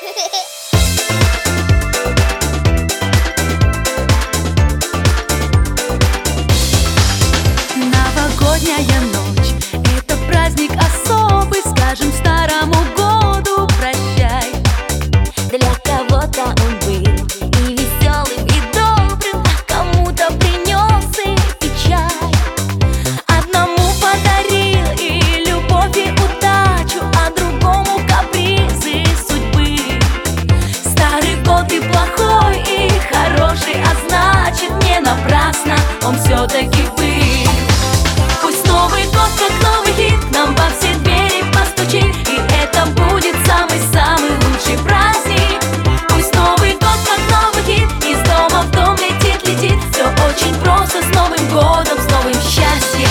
Новогодняя ночь — это праздник особый, скажем старому году прощай. Для кого-то он был и веселым, и добрым, а кому-то принес и печаль. Одному подарил и любовь, и удачу, а другому капризы судьбы. Старый год и плохой, и хороший, а значит, не напрасно он все-таки был. Пусть Новый год, как новый хит, нам во все двери постучит, и это будет самый-самый лучший праздник. Пусть Новый год, как новый хит, из дома в дом летит. Все очень просто, с Новым годом, с новым счастьем.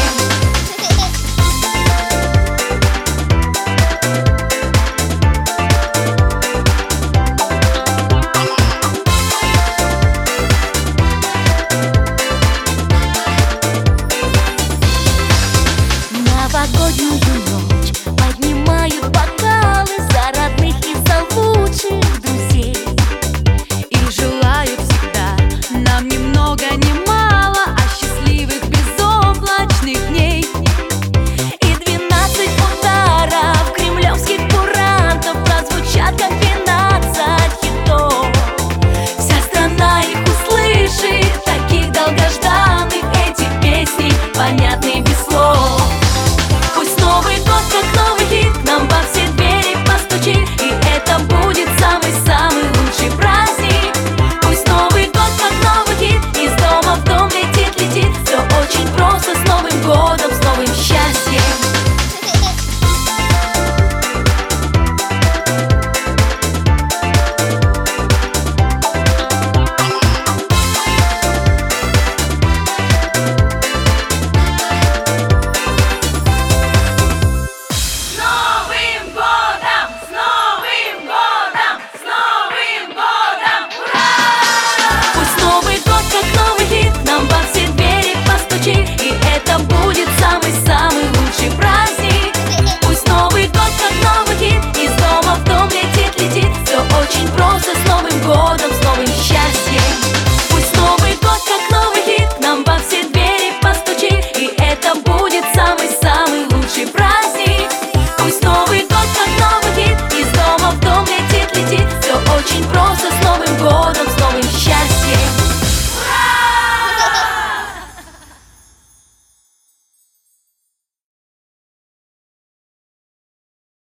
Новогоднюю ночь поднимают бокалы за родных и за лучших друзей. И желают всегда нам ни много ни мало, а счастливых безоблачных дней. И 12 ударов кремлевских курантов прозвучат, как 12 хитов. Вся страна их услышит, таких долгожданных, эти песни понятны